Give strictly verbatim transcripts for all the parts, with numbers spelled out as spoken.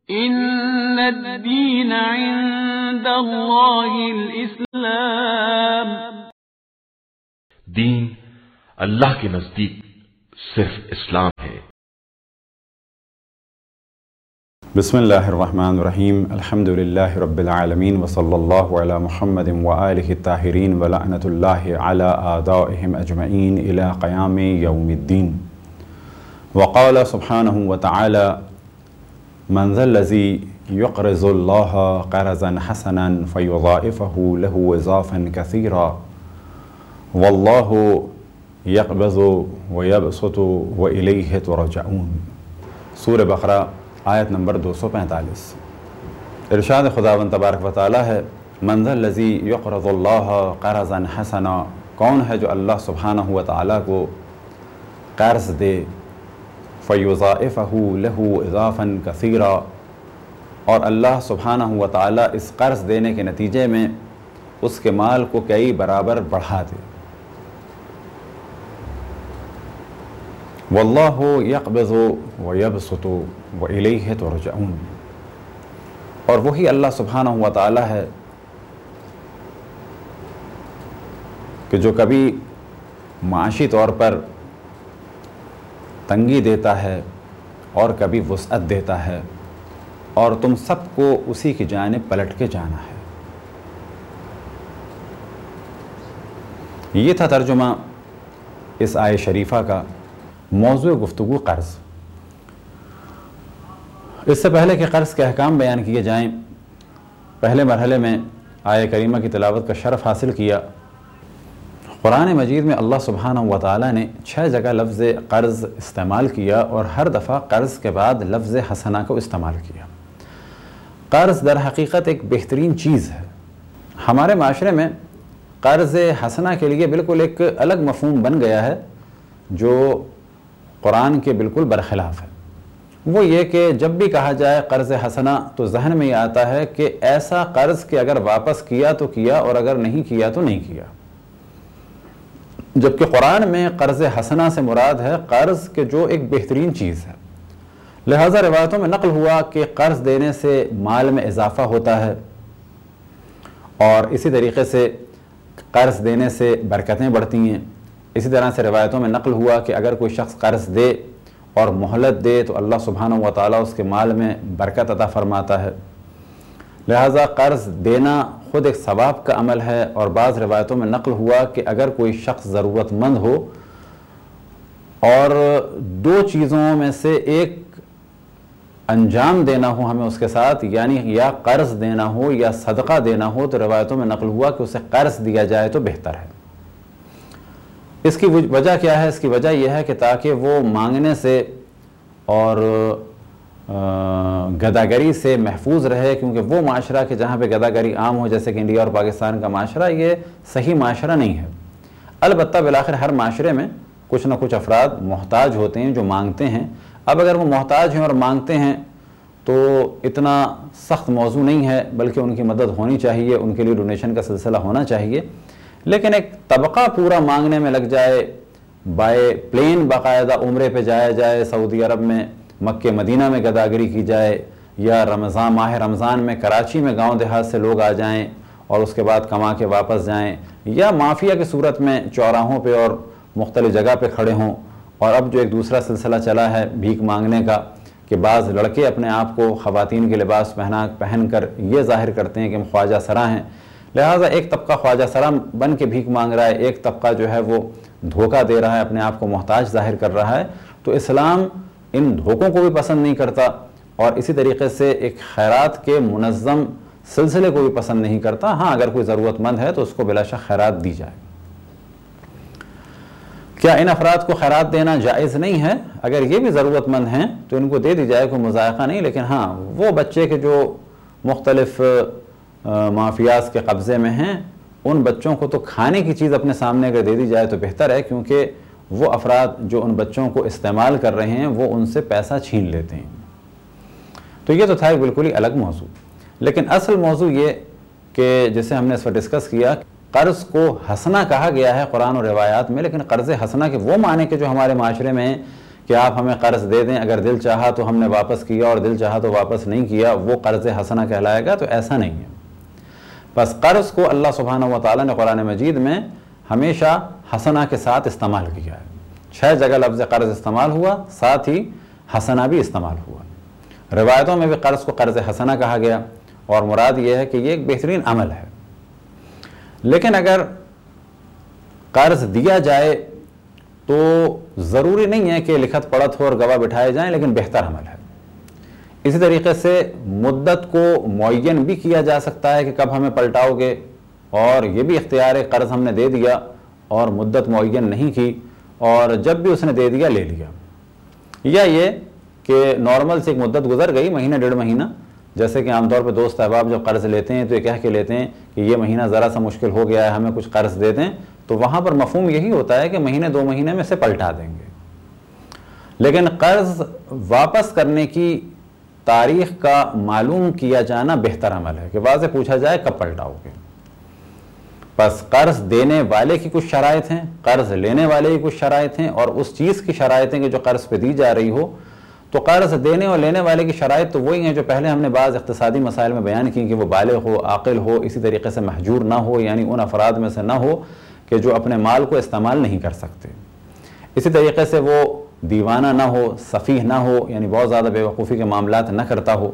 ان الدین عند اللہ الاسلام، دین اللہ کے نزدیک صرف اسلام ہے۔ بسم اللہ الرحمن الرحیم، الحمد للہ رب العالمین، وصلی اللہ علی محمد وآلہ الطاہرین ولعنۃ اللہ علی اعدائہم اجمعین الی قیام یوم الدین۔ وقال سبحانہ وتعالی من ذا الذی یقرض اللہ قرضا حسنا فیضاعفہ لہ اضعافا کثیرا واللہ یقبض ویبسط والیہ ترجعون۔ سورہ بقرہ آیت نمبر دو سو پینتالیس۔ ارشاد خداوند تبارک و تعالی ہے، من ذا الذی یقرض اللہ قرضا حسنا، کون ہے جو اللہ سبحانہ و تعالیٰ کو قرض دے، فیضاعفہ لہ اضعافا کثیرا، اور اللہ سبحانہ و تعالیٰ اس قرض دینے کے نتیجے میں اس کے مال کو کئی برابر بڑھا دے۔ واللہ یقبض ویبسط والیہ ترجعون، اور وہی اللہ سبحانہ و تعالی ہے کہ جو کبھی معاشی طور پر تنگی دیتا ہے اور کبھی وسعت دیتا ہے، اور تم سب کو اسی کی جانب پلٹ کے جانا ہے۔ یہ تھا ترجمہ اس آیہ شریفہ کا۔ موضوع گفتگو قرض۔ اس سے پہلے کہ قرض کے احکام بیان کیے جائیں، پہلے مرحلے میں آیہ کریمہ کی تلاوت کا شرف حاصل کیا۔ قرآن مجید میں اللہ سبحانہ و تعالیٰ نے چھ جگہ لفظ قرض استعمال کیا، اور ہر دفعہ قرض کے بعد لفظ حسنہ کو استعمال کیا۔ قرض در حقیقت ایک بہترین چیز ہے۔ ہمارے معاشرے میں قرض حسنہ کے لیے بالکل ایک الگ مفہوم بن گیا ہے جو قرآن کے بالکل برخلاف ہے۔ وہ یہ کہ جب بھی کہا جائے قرض حسنہ تو ذہن میں یہ آتا ہے کہ ایسا قرض کہ اگر واپس کیا تو کیا اور اگر نہیں کیا تو نہیں کیا، جبکہ قرآن میں قرض حسنہ سے مراد ہے قرض کے جو ایک بہترین چیز ہے۔ لہٰذا روایتوں میں نقل ہوا کہ قرض دینے سے مال میں اضافہ ہوتا ہے، اور اسی طریقے سے قرض دینے سے برکتیں بڑھتی ہیں۔ اسی طرح سے روایتوں میں نقل ہوا کہ اگر کوئی شخص قرض دے اور مہلت دے تو اللہ سبحانہ و تعالیٰ اس کے مال میں برکت عطا فرماتا ہے۔ لہٰذا قرض دینا خود ایک ثواب کا عمل ہے، اور بعض روایتوں میں نقل ہوا کہ اگر کوئی شخص ضرورت مند ہو اور دو چیزوں میں سے ایک انجام دینا ہو ہمیں اس کے ساتھ، یعنی یا قرض دینا ہو یا صدقہ دینا ہو، تو روایتوں میں نقل ہوا کہ اسے قرض دیا جائے تو بہتر ہے۔ اس کی وجہ کیا ہے؟ اس کی وجہ یہ ہے کہ تاکہ وہ مانگنے سے اور گداگری سے محفوظ رہے، کیونکہ وہ معاشرہ کہ جہاں پہ گداگری عام ہو، جیسے کہ انڈیا اور پاکستان کا معاشرہ، یہ صحیح معاشرہ نہیں ہے۔ البتہ بالآخر ہر معاشرے میں کچھ نہ کچھ افراد محتاج ہوتے ہیں جو مانگتے ہیں۔ اب اگر وہ محتاج ہیں اور مانگتے ہیں تو اتنا سخت موضوع نہیں ہے، بلکہ ان کی مدد ہونی چاہیے، ان کے لیے ڈونیشن کا سلسلہ ہونا چاہیے۔ لیکن ایک طبقہ پورا مانگنے میں لگ جائے، بائے پلین باقاعدہ عمرے پہ جایا جائے، سعودی عرب میں مکہ مدینہ میں گداگری کی جائے، یا رمضان ماہ رمضان میں کراچی میں گاؤں دیہات سے لوگ آ جائیں اور اس کے بعد کما کے واپس جائیں، یا مافیا کی صورت میں چوراہوں پہ اور مختلف جگہ پہ کھڑے ہوں۔ اور اب جو ایک دوسرا سلسلہ چلا ہے بھیک مانگنے کا، کہ بعض لڑکے اپنے آپ کو خواتین کے لباس پہنا پہن کر یہ ظاہر کرتے ہیں کہ ہم خواجہ سرا ہیں۔ لہٰذا ایک طبقہ خواجہ سرا بن کے بھیک مانگ رہا ہے، ایک طبقہ جو ہے وہ دھوکہ دے رہا ہے، اپنے آپ کو محتاج ظاہر کر رہا ہے۔ تو اسلام ان دھوکوں کو بھی پسند نہیں کرتا، اور اسی طریقے سے ایک خیرات کے منظم سلسلے کو بھی پسند نہیں کرتا۔ ہاں اگر کوئی ضرورت مند ہے تو اس کو بلا شک خیرات دی جائے۔ کیا ان افراد کو خیرات دینا جائز نہیں ہے؟ اگر یہ بھی ضرورت مند ہیں تو ان کو دے دی جائے، کوئی مضائقہ نہیں، لیکن ہاں وہ بچے کے جو مختلف مافیاز کے قبضے میں ہیں، ان بچوں کو تو کھانے کی چیز اپنے سامنے اگر دے دی جائے تو بہتر ہے، کیونکہ وہ افراد جو ان بچوں کو استعمال کر رہے ہیں وہ ان سے پیسہ چھین لیتے ہیں۔ تو یہ تو تھا ایک بالکل ہی الگ موضوع، لیکن اصل موضوع یہ کہ جسے ہم نے اس وقت ڈسکس کیا، قرض کو حسنہ کہا گیا ہے قرآن و روایات میں، لیکن قرض حسنہ کے وہ معنی کے جو ہمارے معاشرے میں ہیں کہ آپ ہمیں قرض دے دیں، اگر دل چاہا تو ہم نے واپس کیا اور دل چاہا تو واپس نہیں کیا، وہ قرض حسنہ کہلائے گا؟ تو ایسا نہیں ہے۔ بس قرض کو اللہ سبحانہ و تعالیٰ نے قرآن مجید میں ہمیشہ حسنہ کے ساتھ استعمال کیا ہے۔ چھ جگہ لفظ قرض استعمال ہوا، ساتھ ہی حسنہ بھی استعمال ہوا۔ روایتوں میں بھی قرض کو قرض حسنہ کہا گیا، اور مراد یہ ہے کہ یہ ایک بہترین عمل ہے۔ لیکن اگر قرض دیا جائے تو ضروری نہیں ہے کہ لکھت پڑھت ہو اور گواہ بٹھائے جائیں، لیکن بہتر عمل ہے۔ اسی طریقے سے مدت کو معین بھی کیا جا سکتا ہے کہ کب ہمیں پلٹاؤ گے، اور یہ بھی اختیار ہے، قرض ہم نے دے دیا اور مدت معین نہیں کی اور جب بھی اس نے دے دیا لے لیا، یا یہ کہ نارمل سے ایک مدت گزر گئی، مہینہ ڈیڑھ مہینہ، جیسے کہ عام طور پہ دوست احباب جب قرض لیتے ہیں تو یہ کہہ کے لیتے ہیں کہ یہ مہینہ ذرا سا مشکل ہو گیا ہے، ہمیں کچھ قرض دے دیں، تو وہاں پر مفہوم یہی ہوتا ہے کہ مہینے دو مہینے میں سے پلٹا دیں گے۔ لیکن قرض واپس کرنے کی تاریخ کا معلوم کیا جانا بہتر عمل ہے، کہ واضح پوچھا جائے کب پلٹاؤ گے۔ بس قرض دینے والے کی کچھ شرائط ہیں، قرض لینے والے کی کچھ شرائط ہیں، اور اس چیز کی شرائط ہیں کہ جو قرض پہ دی جا رہی ہو۔ تو قرض دینے اور لینے والے کی شرائط تو وہی ہیں جو پہلے ہم نے بعض اقتصادی مسائل میں بیان کی، کہ وہ بالغ ہو، عاقل ہو، اسی طریقے سے محجور نہ ہو، یعنی ان افراد میں سے نہ ہو کہ جو اپنے مال کو استعمال نہیں کر سکتے، اسی طریقے سے وہ دیوانہ نہ ہو، سفیہ نہ ہو، یعنی بہت زیادہ بے وقوفی کے معاملات نہ کرتا ہو۔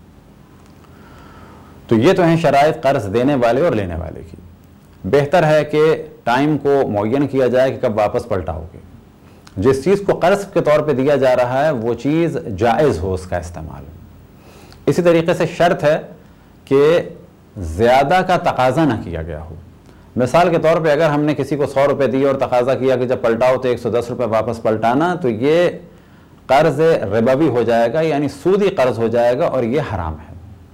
تو یہ تو ہیں شرائط قرض دینے والے اور لینے والے کی۔ بہتر ہے کہ ٹائم کو معین کیا جائے کہ کب واپس پلٹاؤ گے۔ جس چیز کو قرض کے طور پہ دیا جا رہا ہے وہ چیز جائز ہو اس کا استعمال۔ اسی طریقے سے شرط ہے کہ زیادہ کا تقاضا نہ کیا گیا ہو۔ مثال کے طور پہ اگر ہم نے کسی کو سو روپے دیے اور تقاضا کیا کہ جب پلٹاؤ تو ایک سو دس روپے واپس پلٹانا، تو یہ قرض ربوی ہو جائے گا، یعنی سودی قرض ہو جائے گا، اور یہ حرام ہے۔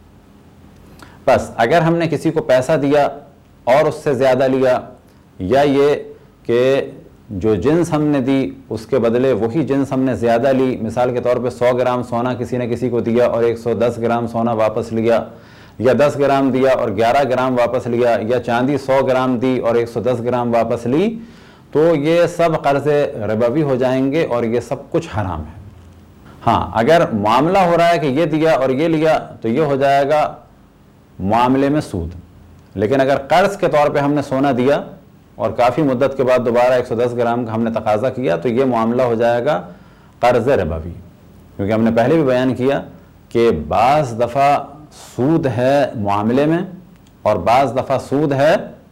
بس اگر ہم نے کسی کو پیسہ دیا اور اس سے زیادہ لیا، یا یہ کہ جو جنس ہم نے دی اس کے بدلے وہی جنس ہم نے زیادہ لی، مثال کے طور پہ سو گرام سونا کسی نے کسی کو دیا اور ایک سو دس گرام سونا واپس لیا، یا دس گرام دیا اور گیارہ گرام واپس لیا، یا چاندی سو گرام دی اور ایک سو دس گرام واپس لی، تو یہ سب قرض ربوی ہو جائیں گے اور یہ سب کچھ حرام ہے۔ ہاں اگر معاملہ ہو رہا ہے کہ یہ دیا اور یہ لیا تو یہ ہو جائے گا معاملے میں سود، لیکن اگر قرض کے طور پہ ہم نے سونا دیا اور کافی مدت کے بعد دوبارہ ایک سو دس گرام کا ہم نے تقاضا کیا تو یہ معاملہ ہو جائے گا قرض ربوی، کیونکہ ہم نے پہلے بھی بیان کیا کہ بعض دفعہ سود ہے معاملے میں اور بعض دفعہ سود ہے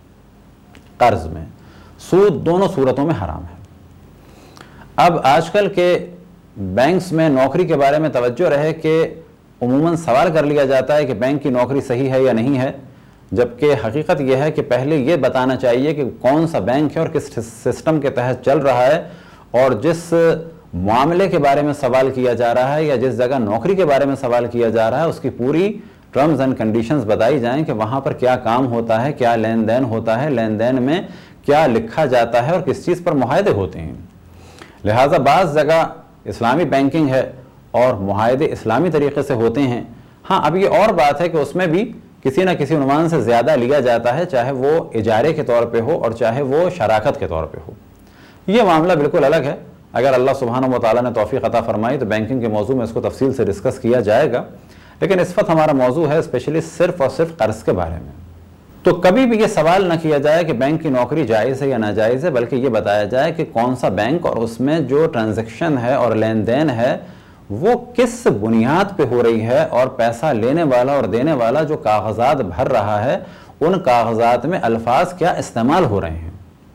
قرض میں، سود دونوں صورتوں میں حرام ہے۔ اب آج کل کے بینکس میں نوکری کے بارے میں توجہ رہے کہ عموماً سوال کر لیا جاتا ہے کہ بینک کی نوکری صحیح ہے یا نہیں ہے، جبکہ حقیقت یہ ہے کہ پہلے یہ بتانا چاہیے کہ کون سا بینک ہے اور کس سسٹم کے تحت چل رہا ہے، اور جس معاملے کے بارے میں سوال کیا جا رہا ہے یا جس جگہ نوکری کے بارے میں سوال کیا جا رہا ہے اس کی پوری ٹرمز اینڈ کنڈیشنز بتائی جائیں کہ وہاں پر کیا کام ہوتا ہے، کیا لین دین ہوتا ہے، لین دین میں کیا لکھا جاتا ہے اور کس چیز پر معاہدے ہوتے ہیں۔ لہٰذا بعض جگہ اسلامی بینکنگ ہے اور معاہدے اسلامی طریقے سے ہوتے ہیں۔ ہاں اب یہ اور بات ہے کہ اس میں بھی کسی نہ کسی عنوان سے زیادہ لیا جاتا ہے، چاہے وہ اجارے کے طور پہ ہو اور چاہے وہ شراکت کے طور پہ ہو، یہ معاملہ بالکل الگ ہے۔ اگر اللہ سبحانہ و تعالیٰ نے توفیق عطا فرمائی تو بینکنگ کے موضوع میں اس کو تفصیل سے ڈسکس کیا جائے گا، لیکن اس وقت ہمارا موضوع ہے اسپیشلی صرف اور صرف قرض کے بارے میں۔ تو کبھی بھی یہ سوال نہ کیا جائے کہ بینک کی نوکری جائز ہے یا ناجائز ہے، بلکہ یہ بتایا جائے کہ کون سا بینک اور اس میں جو ٹرانزیکشن ہے اور لین دین ہے وہ کس بنیاد پہ ہو رہی ہے، اور پیسہ لینے والا اور دینے والا جو کاغذات بھر رہا ہے ان کاغذات میں الفاظ کیا استعمال ہو رہے ہیں،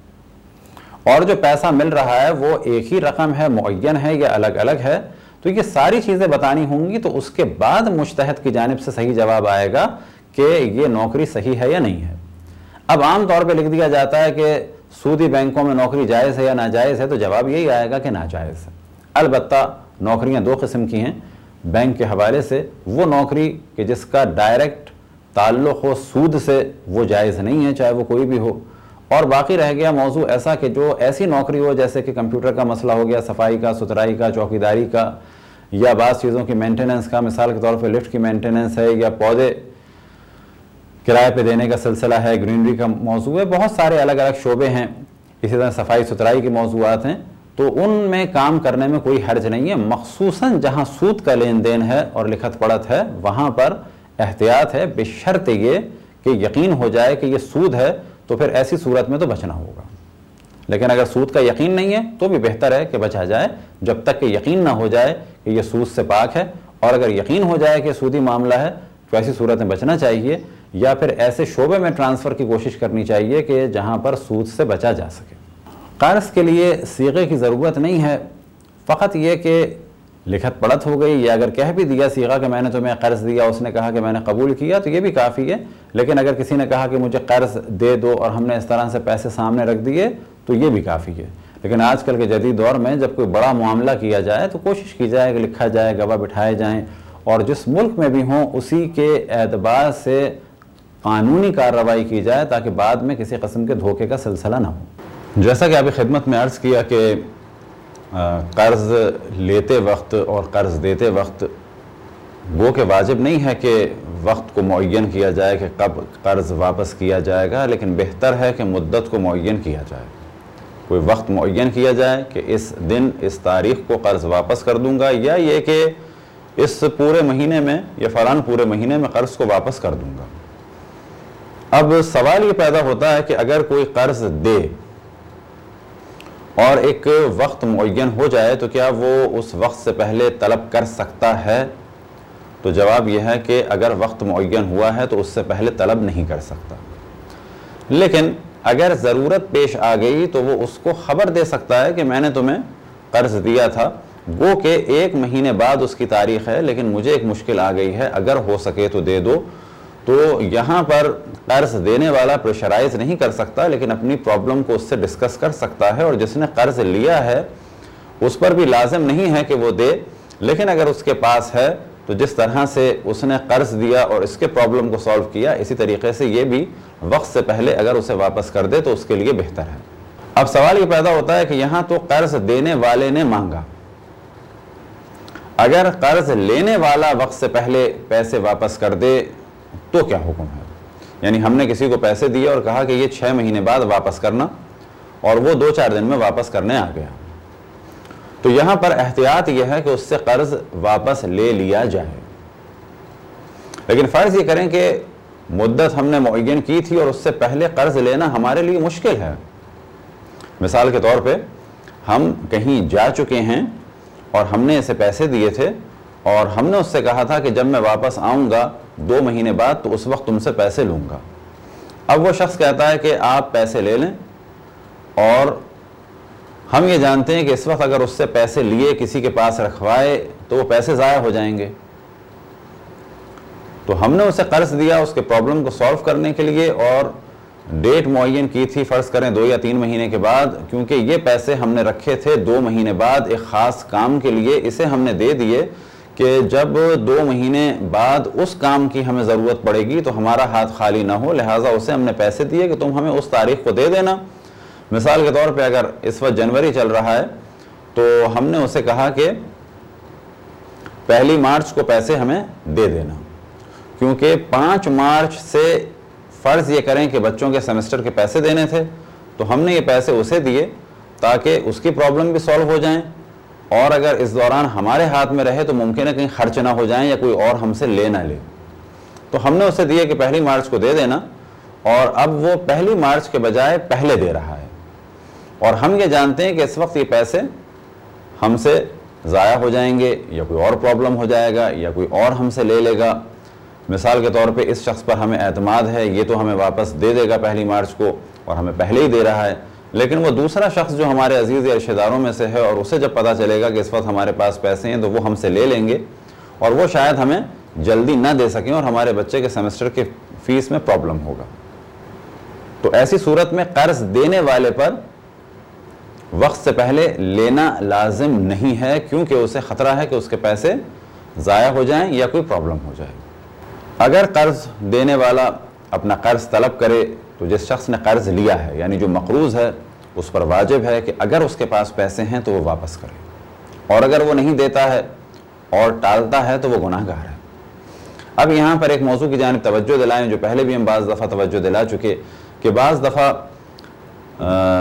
اور جو پیسہ مل رہا ہے وہ ایک ہی رقم ہے، معین ہے یا الگ الگ ہے۔ تو یہ ساری چیزیں بتانی ہوں گی، تو اس کے بعد مجتہد کی جانب سے صحیح جواب آئے گا کہ یہ نوکری صحیح ہے یا نہیں ہے۔ اب عام طور پہ لکھ دیا جاتا ہے کہ سودی بینکوں میں نوکری جائز ہے یا ناجائز ہے، تو جواب یہی آئے گا کہ ناجائز ہے۔ البتہ نوکریاں دو قسم کی ہیں بینک کے حوالے سے، وہ نوکری کہ جس کا ڈائریکٹ تعلق ہو سود سے وہ جائز نہیں ہے، چاہے وہ کوئی بھی ہو، اور باقی رہ گیا موضوع ایسا کہ جو ایسی نوکری ہو جیسے کہ کمپیوٹر کا مسئلہ ہو گیا، صفائی کا، ستھرائی کا، چوکیداری کا، یا بعض چیزوں کی مینٹیننس کا، مثال کے طور پہ لفٹ کی مینٹیننس ہے، یا پودے کرائے پہ دینے کا سلسلہ ہے، گرینری کا موضوع ہے، بہت سارے الگ الگ شعبے ہیں، اسی طرح صفائی ستھرائی کے موضوعات ہیں۔ تو ان میں کام کرنے میں کوئی حرج نہیں ہے، مخصوصاً جہاں سود کا لین دین ہے اور لکھت پڑھت ہے وہاں پر احتیاط ہے، بشرط یہ کہ یقین ہو جائے کہ یہ سود ہے، تو پھر ایسی صورت میں تو بچنا ہوگا۔ لیکن اگر سود کا یقین نہیں ہے تو بھی بہتر ہے کہ بچا جائے، جب تک کہ یقین نہ ہو جائے کہ یہ سود سے پاک ہے، اور اگر یقین ہو جائے کہ سودی معاملہ ہے تو ایسی صورت میں بچنا چاہیے، یا پھر ایسے شعبے میں ٹرانسفر کی کوشش کرنی چاہیے کہ جہاں پر سود سے بچا جا سکے۔ قرض کے لیے صیغے کی ضرورت نہیں ہے، فقط یہ کہ لکھت پڑھت ہو گئی، یا اگر کہہ بھی دیا صیغہ کہ میں نے تمہیں قرض دیا، اس نے کہا کہ میں نے قبول کیا، تو یہ بھی کافی ہے۔ لیکن اگر کسی نے کہا کہ مجھے قرض دے دو اور ہم نے اس طرح سے پیسے سامنے رکھ دیے تو یہ بھی کافی ہے۔ لیکن آج کل کے جدید دور میں جب کوئی بڑا معاملہ کیا جائے تو کوشش کی جائے کہ لکھا جائے، گواہ بٹھائے جائیں، اور جس ملک میں بھی ہوں اسی کے اعتبار سے قانونی کارروائی کی جائے تاکہ بعد میں کسی قسم کے دھوکے کا سلسلہ نہ ہو۔ جیسا کہ ابھی خدمت میں عرض کیا کہ قرض لیتے وقت اور قرض دیتے وقت وہ کہ واجب نہیں ہے کہ وقت کو معین کیا جائے کہ کب قرض واپس کیا جائے گا، لیکن بہتر ہے کہ مدت کو معین کیا جائے، کوئی وقت معین کیا جائے کہ اس دن اس تاریخ کو قرض واپس کر دوں گا، یا یہ کہ اس پورے مہینے میں یا فلاں پورے مہینے میں قرض کو واپس کر دوں گا۔ اب سوال یہ پیدا ہوتا ہے کہ اگر کوئی قرض دے اور ایک وقت معین ہو جائے تو کیا وہ اس وقت سے پہلے طلب کر سکتا ہے؟ تو جواب یہ ہے کہ اگر وقت معین ہوا ہے تو اس سے پہلے طلب نہیں کر سکتا، لیکن اگر ضرورت پیش آ گئی تو وہ اس کو خبر دے سکتا ہے کہ میں نے تمہیں قرض دیا تھا، گو کہ ایک مہینے بعد اس کی تاریخ ہے لیکن مجھے ایک مشکل آ گئی ہے، اگر ہو سکے تو دے دو۔ تو یہاں پر قرض دینے والا پریشرائز نہیں کر سکتا، لیکن اپنی پرابلم کو اس سے ڈسکس کر سکتا ہے، اور جس نے قرض لیا ہے اس پر بھی لازم نہیں ہے کہ وہ دے، لیکن اگر اس کے پاس ہے تو جس طرح سے اس نے قرض دیا اور اس کے پرابلم کو سالو کیا، اسی طریقے سے یہ بھی وقت سے پہلے اگر اسے واپس کر دے تو اس کے لیے بہتر ہے۔ اب سوال یہ پیدا ہوتا ہے کہ یہاں تو قرض دینے والے نے مانگا، اگر قرض لینے والا وقت سے پہلے پیسے واپس کر دے تو کیا حکم ہے؟ یعنی ہم نے کسی کو پیسے دیے اور کہا کہ یہ چھ مہینے بعد واپس کرنا، اور وہ دو چار دن میں واپس کرنے آ گیا، تو یہاں پر احتیاط یہ ہے کہ اس سے قرض واپس لے لیا جائے۔ لیکن فرض یہ کریں کہ مدت ہم نے معین کی تھی اور اس سے پہلے قرض لینا ہمارے لیے مشکل ہے۔ مثال کے طور پہ ہم کہیں جا چکے ہیں اور ہم نے اسے پیسے دیے تھے، اور ہم نے اس سے کہا تھا کہ جب میں واپس آؤں گا دو مہینے بعد تو اس وقت تم سے پیسے لوں گا۔ اب وہ شخص کہتا ہے کہ آپ پیسے لے لیں، اور ہم یہ جانتے ہیں کہ اس وقت اگر اس سے پیسے لیے کسی کے پاس رکھوائے تو وہ پیسے ضائع ہو جائیں گے، تو ہم نے اسے قرض دیا اس کے پرابلم کو سالو کرنے کے لیے، اور ڈیٹ معین کی تھی فرض کریں دو یا تین مہینے کے بعد، کیونکہ یہ پیسے ہم نے رکھے تھے دو مہینے بعد ایک خاص کام کے لیے، اسے ہم نے دے دیے کہ جب دو مہینے بعد اس کام کی ہمیں ضرورت پڑے گی تو ہمارا ہاتھ خالی نہ ہو، لہٰذا اسے ہم نے پیسے دیے کہ تم ہمیں اس تاریخ کو دے دینا۔ مثال کے طور پہ اگر اس وقت جنوری چل رہا ہے تو ہم نے اسے کہا کہ پہلی مارچ کو پیسے ہمیں دے دینا، کیونکہ پانچ مارچ سے فرض یہ کریں کہ بچوں کے سیمسٹر کے پیسے دینے تھے، تو ہم نے یہ پیسے اسے دیے تاکہ اس کی پرابلم بھی سالو ہو جائیں، اور اگر اس دوران ہمارے ہاتھ میں رہے تو ممکن ہے کہیں خرچ نہ ہو جائیں یا کوئی اور ہم سے لے نہ لے، تو ہم نے اسے دیے کہ پہلی مارچ کو دے دینا، اور اب وہ پہلی مارچ کے بجائے پہلے دے رہا ہے، اور ہم یہ جانتے ہیں کہ اس وقت یہ پیسے ہم سے ضائع ہو جائیں گے یا کوئی اور پرابلم ہو جائے گا یا کوئی اور ہم سے لے لے گا۔ مثال کے طور پہ اس شخص پر ہمیں اعتماد ہے، یہ تو ہمیں واپس دے دے گا پہلی مارچ کو اور ہمیں پہلے ہی دے رہا ہے، لیکن وہ دوسرا شخص جو ہمارے عزیز یا رشتہ داروں میں سے ہے اور اسے جب پتہ چلے گا کہ اس وقت ہمارے پاس پیسے ہیں تو وہ ہم سے لے لیں گے، اور وہ شاید ہمیں جلدی نہ دے سکیں اور ہمارے بچے کے سیمسٹر کی فیس میں پرابلم ہوگا۔ تو ایسی صورت میں قرض دینے والے پر وقت سے پہلے لینا لازم نہیں ہے، کیونکہ اسے خطرہ ہے کہ اس کے پیسے ضائع ہو جائیں یا کوئی پرابلم ہو جائے۔ اگر قرض دینے والا اپنا قرض طلب کرے تو جس شخص نے قرض لیا ہے یعنی جو مقروض ہے اس پر واجب ہے کہ اگر اس کے پاس پیسے ہیں تو وہ واپس کرے، اور اگر وہ نہیں دیتا ہے اور ٹالتا ہے تو وہ گناہ گار ہے۔ اب یہاں پر ایک موضوع کی جانب توجہ دلائیں جو پہلے بھی ہم بعض دفعہ توجہ دلا چکے کہ بعض دفعہ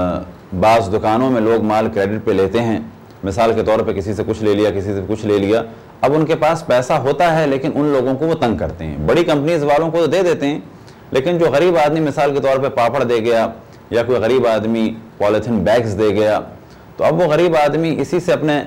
بعض دکانوں میں لوگ مال کریڈٹ پہ لیتے ہیں، مثال کے طور پہ کسی سے کچھ لے لیا، کسی سے کچھ لے لیا، اب ان کے پاس پیسہ ہوتا ہے لیکن ان لوگوں کو وہ تنگ کرتے ہیں۔ بڑی کمپنیز والوں کو تو دے دیتے ہیں، لیکن جو غریب آدمی مثال کے طور پہ پاپڑ دے گیا یا کوئی غریب آدمی پولیتھین بیگز دے گیا، تو اب وہ غریب آدمی اسی سے اپنے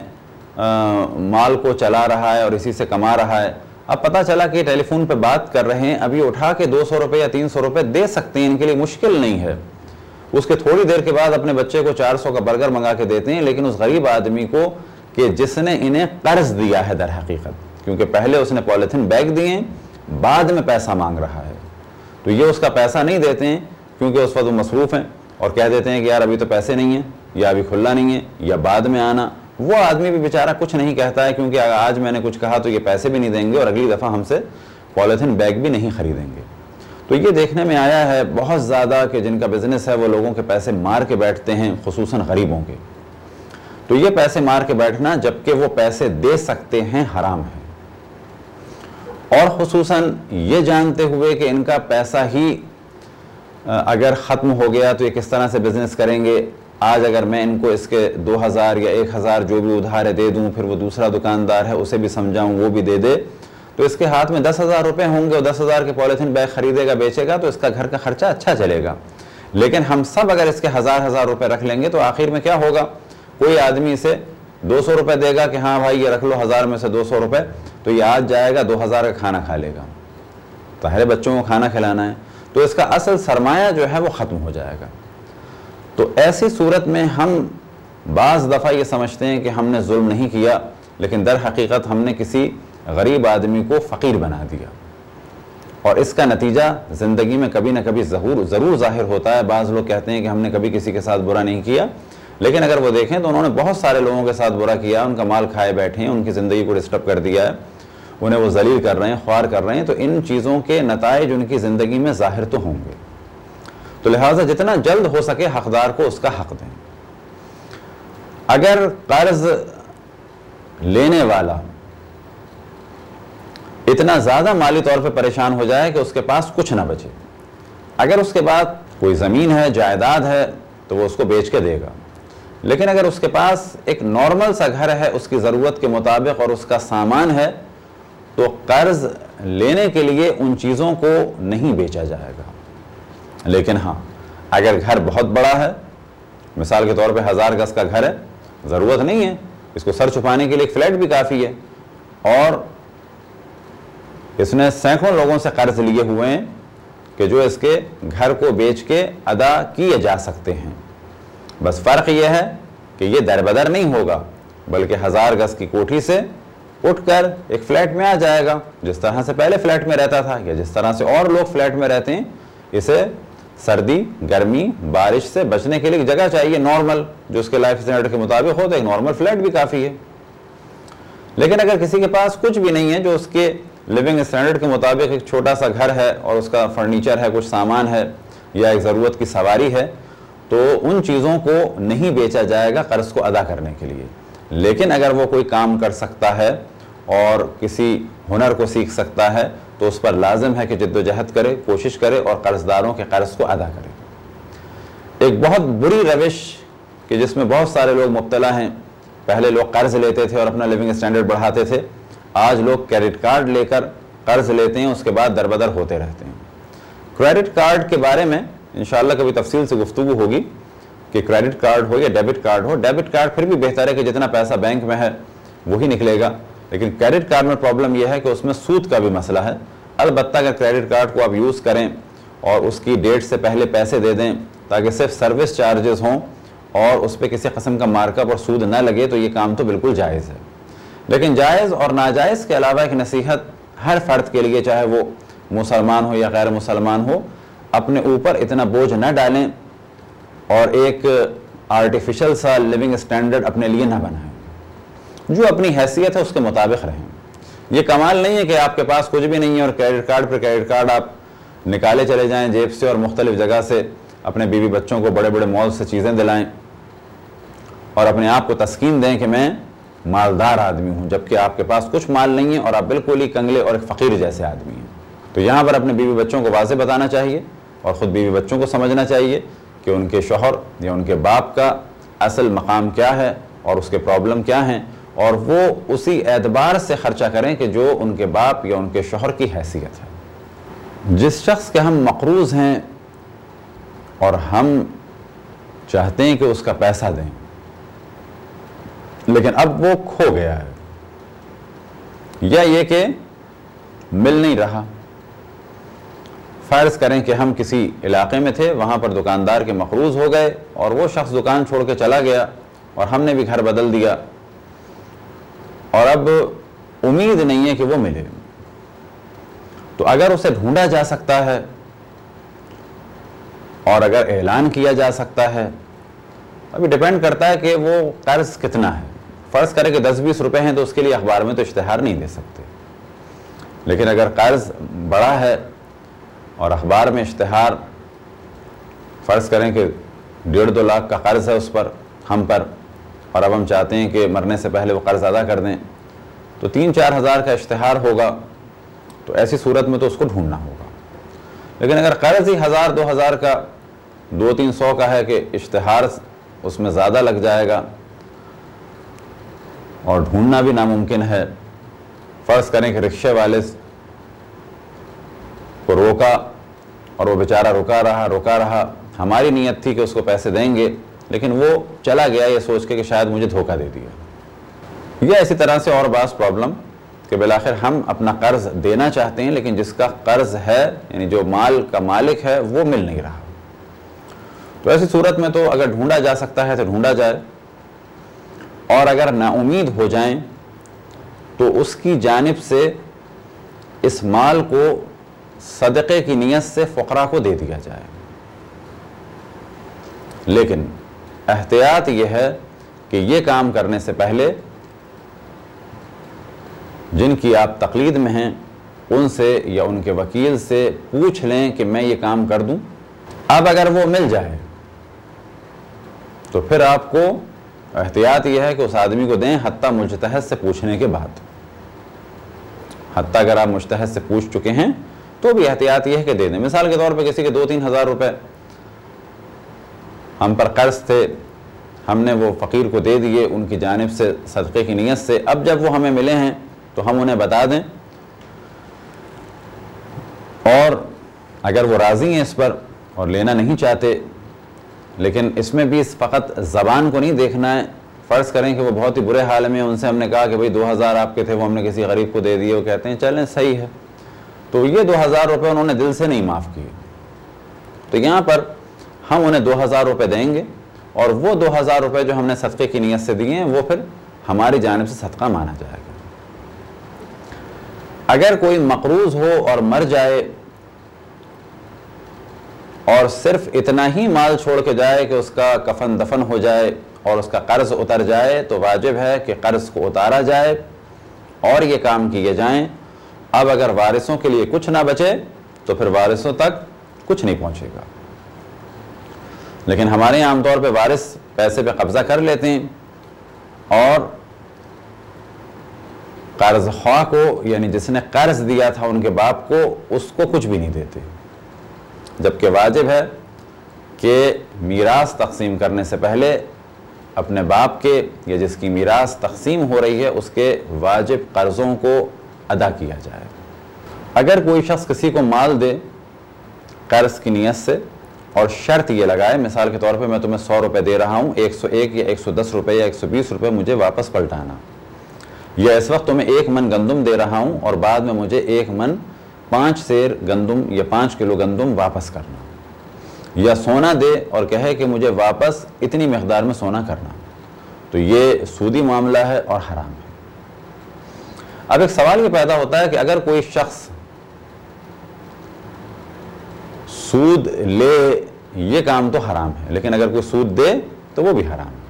مال کو چلا رہا ہے اور اسی سے کما رہا ہے۔ اب پتہ چلا کہ ٹیلی فون پہ بات کر رہے ہیں، اب یہ اٹھا کے دو سو روپے یا تین سو روپے دے سکتے ہیں، ان کے لیے مشکل نہیں ہے۔ اس کے تھوڑی دیر کے بعد اپنے بچے کو چار سو کا برگر منگا کے دیتے ہیں، لیکن اس غریب آدمی کو کہ جس نے انہیں قرض دیا ہے در حقیقت، کیونکہ پہلے اس نے پولیتھین بیگ دیے ہیں، بعد میں پیسہ مانگ رہا ہے، تو یہ اس کا پیسہ نہیں دیتے ہیں کیونکہ اس وقت وہ مصروف ہیں اور کہہ دیتے ہیں کہ یار ابھی تو پیسے نہیں ہیں، یا ابھی کھلا نہیں ہے، یا بعد میں آنا۔ وہ آدمی بھی بیچارہ کچھ نہیں کہتا ہے کیونکہ آج میں نے کچھ کہا تو یہ پیسے بھی نہیں دیں گے اور اگلی دفعہ ہم سے پولیتھین بیگ بھی نہیں خریدیں گے۔ تو یہ دیکھنے میں آیا ہے بہت زیادہ کہ جن کا بزنس ہے وہ لوگوں کے پیسے مار کے بیٹھتے ہیں، خصوصاً غریبوں کے۔ تو یہ پیسے مار کے بیٹھنا جبکہ وہ پیسے دے سکتے ہیں حرام ہے، اور خصوصاً یہ جانتے ہوئے کہ ان کا پیسہ ہی اگر ختم ہو گیا تو یہ کس طرح سے بزنس کریں گے۔ آج اگر میں ان کو اس کے دو ہزار یا ایک ہزار جو بھی ادھارے دے دوں، پھر وہ دوسرا دکاندار ہے اسے بھی سمجھاؤں وہ بھی دے دے، تو اس کے ہاتھ میں دس ہزار روپے ہوں گے اور دس ہزار کے پولیتھین بیگ خریدے گا بیچے گا تو اس کا گھر کا خرچہ اچھا چلے گا۔ لیکن ہم سب اگر اس کے ہزار ہزار روپے رکھ لیں گے تو آخر میں کیا ہوگا؟ کوئی آدمی اسے دو سو روپے دے گا کہ ہاں بھائی یہ رکھ لو ہزار میں سے دو سو روپے، تو یہ آج جائے گا دو ہزار کا کھانا کھا لے گا، پہلے بچوں کو کھانا کھلانا ہے، تو اس کا اصل سرمایہ جو ہے وہ ختم ہو جائے گا۔ تو ایسی صورت میں ہم بعض دفعہ یہ سمجھتے ہیں کہ ہم نے ظلم نہیں کیا، لیکن در حقیقت ہم نے کسی غریب آدمی کو فقیر بنا دیا، اور اس کا نتیجہ زندگی میں کبھی نہ کبھی ضرور ضرور ظاہر ہوتا ہے۔ بعض لوگ کہتے ہیں کہ ہم نے کبھی کسی کے ساتھ برا نہیں کیا، لیکن اگر وہ دیکھیں تو انہوں نے بہت سارے لوگوں کے ساتھ برا کیا، ان کا مال کھائے بیٹھے ہیں، ان کی زندگی کو ڈسٹرب کر دیا ہے، انہیں وہ ذلیل کر رہے ہیں، خوار کر رہے ہیں، تو ان چیزوں کے نتائج ان کی زندگی میں ظاہر تو ہوں گے۔ تو لہٰذا جتنا جلد ہو سکے حقدار کو اس کا حق دیں۔ اگر قرض لینے والا اتنا زیادہ مالی طور پہ پریشان ہو جائے کہ اس کے پاس کچھ نہ بچے، اگر اس کے بعد کوئی زمین ہے، جائیداد ہے، تو وہ اس کو بیچ کے دے گا، لیکن اگر اس کے پاس ایک نارمل سا گھر ہے اس کی ضرورت کے مطابق اور اس کا سامان ہے، تو قرض لینے کے لیے ان چیزوں کو نہیں بیچا جائے گا۔ لیکن ہاں اگر گھر بہت بڑا ہے، مثال کے طور پہ ہزار گز کا گھر ہے، ضرورت نہیں ہے، اس کو سر چھپانے کے لیے ایک فلیٹ بھی کافی ہے، اور اس نے سینکڑوں لوگوں سے قرض لیے ہوئے ہیں کہ جو اس کے گھر کو بیچ کے ادا کیے جا سکتے ہیں، بس فرق یہ ہے کہ یہ در بدر نہیں ہوگا، بلکہ ہزار گز کی کوٹھی سے اٹھ کر ایک فلیٹ میں آ جائے گا، جس طرح سے پہلے فلیٹ میں رہتا تھا یا جس طرح سے اور لوگ فلیٹ میں رہتے ہیں۔ اسے سردی، گرمی، بارش سے بچنے کے لیے ایک جگہ چاہیے نارمل، جو اس کے لائف اسٹینڈرڈ کے مطابق ہو، تو ایک نارمل فلیٹ بھی کافی ہے۔ لیکن اگر کسی کے پاس کچھ بھی نہیں ہے، جو اس کے لیونگ اسٹینڈرڈ کے مطابق ایک چھوٹا سا گھر ہے اور اس کا فرنیچر ہے، کچھ سامان ہے یا ایک ضرورت کی سواری ہے، تو ان چیزوں کو نہیں بیچا جائے گا قرض کو ادا کرنے کے لیے۔ لیکن اگر وہ کوئی کام کر سکتا ہے اور کسی ہنر کو سیکھ سکتا ہے تو اس پر لازم ہے کہ جد و جہد کرے، کوشش کرے اور قرض داروں کے قرض کو ادا کرے۔ ایک بہت بری روش کہ جس میں بہت سارے لوگ مبتلا ہیں، پہلے لوگ قرض لیتے تھے اور اپنا لیونگ اسٹینڈرڈ بڑھاتے تھے، آج لوگ کریڈٹ کارڈ لے کر قرض لیتے ہیں، اس کے بعد دربدر ہوتے رہتے ہیں۔ کریڈٹ کارڈ کے بارے میں انشاءاللہ کبھی تفصیل سے گفتگو ہوگی کہ کریڈٹ کارڈ ہو یا ڈیبٹ کارڈ ہو، ڈیبٹ کارڈ پھر بھی بہتر ہے کہ جتنا پیسہ بینک میں ہے وہی نکلے گا، لیکن کریڈٹ کارڈ میں پرابلم یہ ہے کہ اس میں سود کا بھی مسئلہ ہے۔ البتہ اگر کریڈٹ کارڈ کو آپ یوز کریں اور اس کی ڈیٹ سے پہلے پیسے دے دیں تاکہ صرف سروس چارجز ہوں اور اس پہ کسی قسم کا مارک اپ اور سود نہ لگے، تو یہ کام تو بالکل جائز ہے۔ لیکن جائز اور ناجائز کے علاوہ ایک نصیحت ہر فرد کے لیے، چاہے وہ مسلمان ہو یا غیر مسلمان ہو، اپنے اوپر اتنا بوجھ نہ ڈالیں اور ایک آرٹیفیشل سا لیونگ اسٹینڈرڈ اپنے لیے نہ بنائیں، جو اپنی حیثیت ہے اس کے مطابق رہیں۔ یہ کمال نہیں ہے کہ آپ کے پاس کچھ بھی نہیں ہے اور کریڈٹ کارڈ پر کریڈٹ کارڈ آپ نکالے چلے جائیں جیب سے اور مختلف جگہ سے اپنے بیوی بچوں کو بڑے بڑے مال سے چیزیں دلائیں اور اپنے آپ کو تسکین دیں کہ میں مالدار آدمی ہوں، جبکہ آپ کے پاس کچھ مال نہیں ہے اور آپ بالکل ہی کنگلے اور ایک فقیر جیسے آدمی ہیں۔ تو یہاں پر اپنے بیوی بچوں کو واضح بتانا چاہیے اور خود بیوی بچوں کو سمجھنا چاہیے کہ ان کے شوہر یا ان کے باپ کا اصل مقام کیا ہے اور اس کے پرابلم کیا ہیں، اور وہ اسی اعتبار سے خرچہ کریں کہ جو ان کے باپ یا ان کے شوہر کی حیثیت ہے۔ جس شخص کے ہم مقروض ہیں اور ہم چاہتے ہیں کہ اس کا پیسہ دیں، لیکن اب وہ کھو گیا ہے، یا یہ کہ مل نہیں رہا۔ فرض کریں کہ ہم کسی علاقے میں تھے، وہاں پر دکاندار کے مقروض ہو گئے اور وہ شخص دکان چھوڑ کے چلا گیا اور ہم نے بھی گھر بدل دیا، اور اب امید نہیں ہے کہ وہ ملے۔ تو اگر اسے ڈھونڈا جا سکتا ہے اور اگر اعلان کیا جا سکتا ہے، ابھی ڈیپینڈ کرتا ہے کہ وہ قرض کتنا ہے۔ فرض کرے کہ دس بیس روپے ہیں تو اس کے لیے اخبار میں تو اشتہار نہیں دے سکتے، لیکن اگر قرض بڑا ہے اور اخبار میں اشتہار، فرض کریں کہ ڈیڑھ دو لاکھ کا قرض ہے اس پر ہم پر، اور اب ہم چاہتے ہیں کہ مرنے سے پہلے وہ قرض ادا کر دیں، تو تین چار ہزار کا اشتہار ہوگا، تو ایسی صورت میں تو اس کو ڈھونڈنا ہوگا۔ لیکن اگر قرض ہی ہزار دو ہزار کا، دو تین سو کا ہے، کہ اشتہار اس میں زیادہ لگ جائے گا اور ڈھونڈنا بھی ناممکن ہے۔ فرض کریں کہ رکشے والے کو روکا اور وہ بیچارہ رکا رہا رکا رہا ہماری نیت تھی کہ اس کو پیسے دیں گے، لیکن وہ چلا گیا یہ سوچ کے کہ شاید مجھے دھوکہ دے دیا۔ یا اسی طرح سے اور بعض پرابلم کہ بالآخر ہم اپنا قرض دینا چاہتے ہیں، لیکن جس کا قرض ہے، یعنی جو مال کا مالک ہے، وہ مل نہیں رہا۔ تو ایسی صورت میں تو اگر ڈھونڈا جا سکتا ہے تو ڈھونڈا جائے، اور اگر نا امید ہو جائیں تو اس کی جانب سے اس مال کو صدقے کی نیت سے فقراء کو دے دیا جائے۔ لیکن احتیاط یہ ہے کہ یہ کام کرنے سے پہلے جن کی آپ تقلید میں ہیں ان سے یا ان کے وکیل سے پوچھ لیں کہ میں یہ کام کر دوں۔ اب اگر وہ مل جائے تو پھر آپ کو احتیاط یہ ہے کہ اس آدمی کو دیں، حتیٰ مجتہد سے پوچھنے کے بعد۔ حتیٰ اگر آپ مجتہد سے پوچھ چکے ہیں تو بھی احتیاط یہ ہے کہ دے دیں۔ مثال کے طور پہ کسی کے دو تین ہزار روپے ہم پر قرض تھے، ہم نے وہ فقیر کو دے دیے ان کی جانب سے صدقے کی نیت سے، اب جب وہ ہمیں ملے ہیں تو ہم انہیں بتا دیں، اور اگر وہ راضی ہیں اس پر اور لینا نہیں چاہتے، لیکن اس میں بھی فقط زبان کو نہیں دیکھنا ہے۔ فرض کریں کہ وہ بہت ہی برے حال میں، ان سے ہم نے کہا کہ بھئی دو ہزار آپ کے تھے، وہ ہم نے کسی غریب کو دے دیے، وہ کہتے ہیں چلیں صحیح ہے، تو یہ دو ہزار روپے انہوں نے دل سے نہیں معاف کیے، تو یہاں پر ہم انہیں دو ہزار روپے دیں گے، اور وہ دو ہزار روپے جو ہم نے صدقے کی نیت سے دیے ہیں وہ پھر ہماری جانب سے صدقہ مانا جائے گا۔ اگر کوئی مقروض ہو اور مر جائے اور صرف اتنا ہی مال چھوڑ کے جائے کہ اس کا کفن دفن ہو جائے اور اس کا قرض اتر جائے، تو واجب ہے کہ قرض کو اتارا جائے اور یہ کام کیے جائیں۔ اب اگر وارثوں کے لیے کچھ نہ بچے تو پھر وارثوں تک کچھ نہیں پہنچے گا۔ لیکن ہمارے یہاں عام طور پہ وارث پیسے پہ قبضہ کر لیتے ہیں اور قرض خواہ کو، یعنی جس نے قرض دیا تھا ان کے باپ کو، اس کو کچھ بھی نہیں دیتے، جبکہ واجب ہے کہ میراث تقسیم کرنے سے پہلے اپنے باپ کے یا جس کی میراث تقسیم ہو رہی ہے اس کے واجب قرضوں کو ادا کیا جائے۔ اگر کوئی شخص کسی کو مال دے قرض کی نیت سے اور شرط یہ لگائے، مثال کے طور پہ میں تمہیں سو روپے دے رہا ہوں، ایک سو ایک یا ایک سو دس روپے یا ایک سو بیس روپے مجھے واپس پلٹانا، یا اس وقت تمہیں ایک من گندم دے رہا ہوں اور بعد میں مجھے ایک من پانچ سیر گندم یا پانچ کلو گندم واپس کرنا، یا سونا دے اور کہے کہ مجھے واپس اتنی مقدار میں سونا کرنا، تو یہ سودی معاملہ ہے اور حرام ہے۔ اب ایک سوال یہ پیدا ہوتا ہے کہ اگر کوئی شخص سود لے، یہ کام تو حرام ہے، لیکن اگر کوئی سود دے تو وہ بھی حرام ہے۔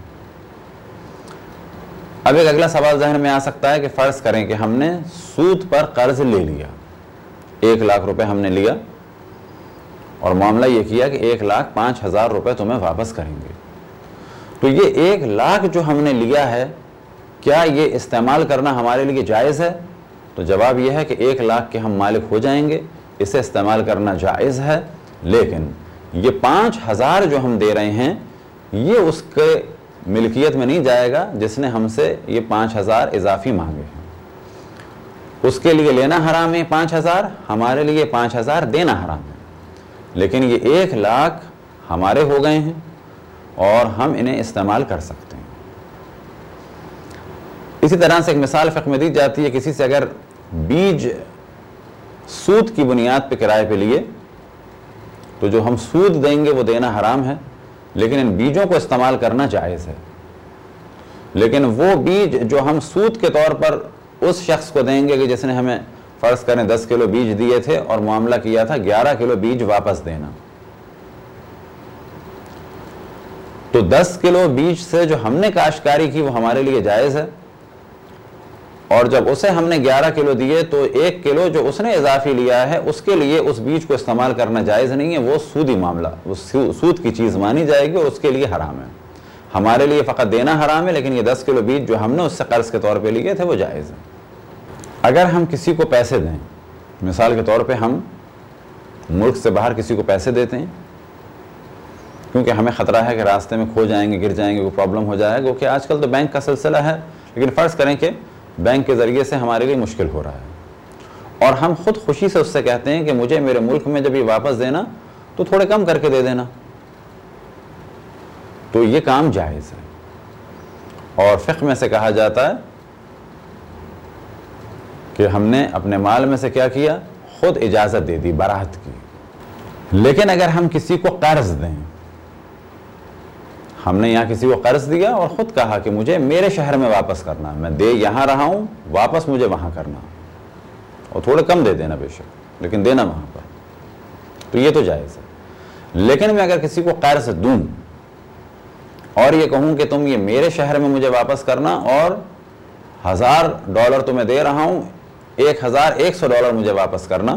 اب ایک اگلا سوال ذہن میں آ سکتا ہے کہ فرض کریں کہ ہم نے سود پر قرض لے لیا، ایک لاکھ روپے ہم نے لیا اور معاملہ یہ کیا کہ ایک لاکھ پانچ ہزار روپے تمہیں واپس کریں گے، تو یہ ایک لاکھ جو ہم نے لیا ہے کیا یہ استعمال کرنا ہمارے لیے جائز ہے؟ تو جواب یہ ہے کہ ایک لاکھ کے ہم مالک ہو جائیں گے، اسے استعمال کرنا جائز ہے، لیکن یہ پانچ ہزار جو ہم دے رہے ہیں یہ اس کے ملکیت میں نہیں جائے گا جس نے ہم سے یہ پانچ ہزار اضافی مانگے ہیں. اس کے لیے لینا حرام ہے پانچ ہزار، ہمارے لیے پانچ ہزار دینا حرام ہے. لیکن یہ ایک لاکھ ہمارے ہو گئے ہیں اور ہم انہیں استعمال کر سکتے ہیں. اسی طرح سے ایک مثال فقہ میں دی جاتی ہے، کسی سے اگر بیج سود کی بنیاد پہ کرائے پہ لیے تو جو ہم سود دیں گے وہ دینا حرام ہے، لیکن ان بیجوں کو استعمال کرنا جائز ہے. لیکن وہ بیج جو ہم سود کے طور پر اس شخص کو دیں گے کہ جس نے ہمیں فرض کریں دس کلو بیج دیے تھے اور معاملہ کیا تھا گیارہ کلو بیج واپس دینا، تو دس کلو بیج سے جو ہم نے کاشتکاری کی وہ ہمارے لیے جائز ہے، اور جب اسے ہم نے گیارہ کلو دیے تو ایک کلو جو اس نے اضافی لیا ہے اس کے لیے اس بیج کو استعمال کرنا جائز نہیں ہے، وہ سودی معاملہ، وہ سود کی چیز مانی جائے گی اور اس کے لیے حرام ہے. ہمارے لیے فقط دینا حرام ہے، لیکن یہ دس کلو بیج جو ہم نے اس سے قرض کے طور پہ لیے تھے وہ جائز ہے. اگر ہم کسی کو پیسے دیں، مثال کے طور پہ ہم ملک سے باہر کسی کو پیسے دیتے ہیں کیونکہ ہمیں خطرہ ہے کہ راستے میں کھو جائیں گے، گر جائیں گے، کوئی پرابلم ہو جائے گا، کہ آج کل تو بینک کا سلسلہ ہے، لیکن فرض کریں کہ بینک کے ذریعے سے ہمارے لیے مشکل ہو رہا ہے اور ہم خود خوشی سے اس سے کہتے ہیں کہ مجھے میرے ملک میں جب یہ واپس دینا تو تھوڑے کم کر کے دے دینا، تو یہ کام جائز ہے. اور فقہ میں سے کہا جاتا ہے کہ ہم نے اپنے مال میں سے کیا کیا، خود اجازت دے دی، براعت کی. لیکن اگر ہم کسی کو قرض دیں، ہم نے یہاں کسی کو قرض دیا اور خود کہا کہ مجھے میرے شہر میں واپس کرنا، میں دے یہاں رہا ہوں، واپس مجھے وہاں کرنا، اور تھوڑے کم دے دینا بے شک، لیکن دینا وہاں پر، تو یہ تو جائز ہے. لیکن میں اگر کسی کو قرض دوں اور یہ کہوں کہ تم یہ میرے شہر میں مجھے واپس کرنا اور ہزار ڈالر تمہیں دے رہا ہوں، ایک ہزار ایک سو ڈالر مجھے واپس کرنا،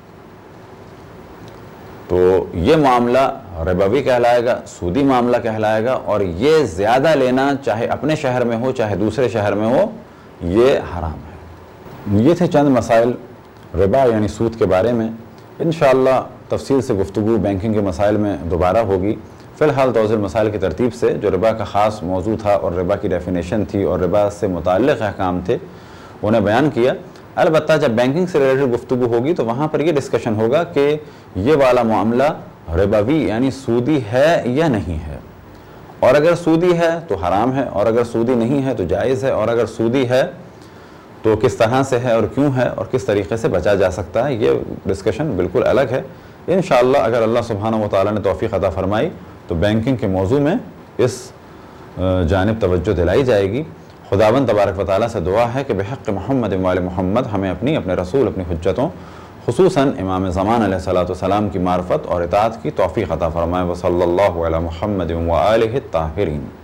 تو یہ معاملہ ربوی کہلائے گا، سودی معاملہ کہلائے گا، اور یہ زیادہ لینا چاہے اپنے شہر میں ہو چاہے دوسرے شہر میں ہو یہ حرام ہے. یہ تھے چند مسائل ربا یعنی سود کے بارے میں. انشاءاللہ تفصیل سے گفتگو بینکنگ کے مسائل میں دوبارہ ہوگی. فی الحال توضیح المسائل کی ترتیب سے جو ربا کا خاص موضوع تھا اور ربا کی ڈیفینیشن تھی اور ربا سے متعلق احکام تھے انہیں بیان کیا. البتہ جب بینکنگ سے ریلیٹڈ گفتگو ہوگی تو وہاں پر یہ ڈسکشن ہوگا کہ یہ والا معاملہ ربوی یعنی سودی ہے یا نہیں ہے، اور اگر سودی ہے تو حرام ہے، اور اگر سودی نہیں ہے تو جائز ہے، اور اگر سودی ہے تو کس طرح سے ہے اور کیوں ہے اور کس طریقے سے بچا جا سکتا ہے. یہ ڈسکشن بالکل الگ ہے. انشاءاللہ اگر اللہ سبحانہ و تعالیٰ نے توفیق عطا فرمائی تو بینکنگ کے موضوع میں اس جانب توجہ دلائی جائے گی. خداوند تبارک و تعالیٰ سے دعا ہے کہ بحق محمد و آل محمد ہمیں اپنی اپنے رسول اپنی حجتوں خصوصاً امام زمان علیہ الصلوۃ والسلام کی معرفت اور اطاعت کی توفیق عطا فرمائے. وصلی اللہ علی محمد و آلہ الطاہرین.